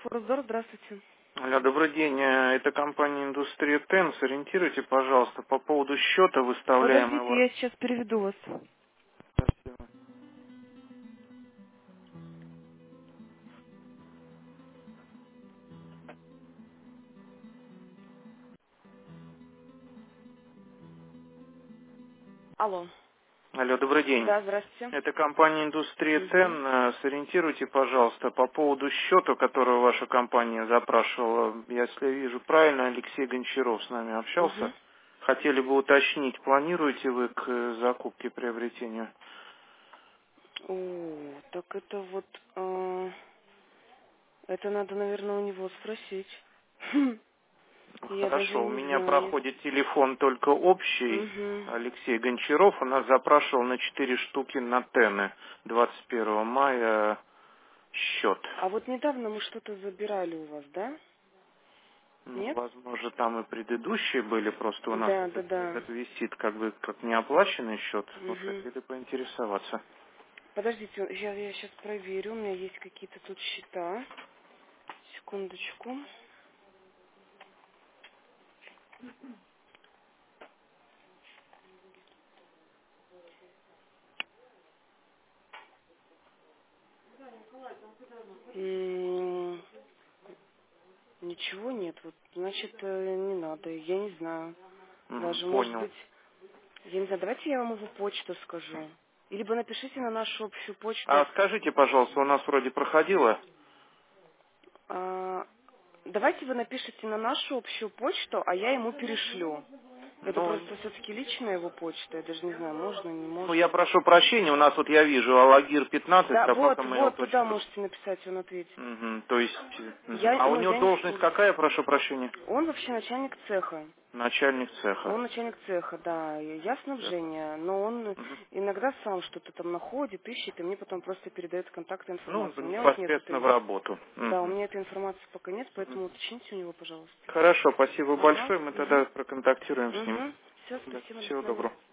Форсдор, здравствуйте. Алло, добрый день. Это компания «Индустрия Тен». Сориентируйте, пожалуйста, по поводу счета Подождите, выставляемого. я сейчас переведу вас. Спасибо. Алло. Алло, добрый день. Да, здравствуйте. Это компания «Индустрия Угу. Тен». Сориентируйте, пожалуйста, по поводу счета, который ваша компания запрашивала. Если я вижу правильно, Алексей Гончаров с нами общался. Угу. Хотели бы уточнить, планируете вы к закупке, приобретению? О, так это вот... это надо, наверное, у него спросить. Я даже Хорошо, у не меня знаю. проходит телефон только общий. Угу. Алексей Гончаров у нас запрашивал на 4 штуки на тены 21 мая счет. А вот недавно мы что-то забирали у вас, да? Ну, Нет? возможно, там и предыдущие были, просто у нас Да, да, этот, да. этот висит как бы как неоплаченный счет. Вот Угу. хотели поинтересоваться. Подождите, я сейчас проверю. У меня есть какие-то тут счета. Секундочку. М, Ничего нет. Вот, значит, не надо. Я не знаю. Мгм, Даже, может понял. быть, я не знаю, давайте я вам его почту скажу. Либо напишите на нашу общую почту. А скажите, пожалуйста, у нас вроде проходило? А, давайте вы напишите на нашу общую почту, а я ему перешлю. Это Ну, просто все-таки личная его почта. Я даже не знаю, можно, не ну, я можно. прошу прощения, у нас вот я вижу Алагир 15, Да, вот, собака вот, туда mail.ru. можете написать, он ответит. Мгм, то есть, Я, а у ну, него я не в должность курсе. какая, прошу прощения? Он вообще начальник цеха. Начальник цеха. Он начальник цеха, да, я Цеха. снабжение, но он Мгм. иногда сам что-то там находит, ищет, и мне потом просто передает контакты Ну, информацию. У меня вот нет непосредственно в этой, работу. да, у Мгм. меня этой информации пока нет, Мгм. поэтому уточните у него, пожалуйста. Хорошо, спасибо Ага, большое, мы угу, тогда проконтактируем с ним. угу. Все, Да, спасибо, до всего свидания. доброго.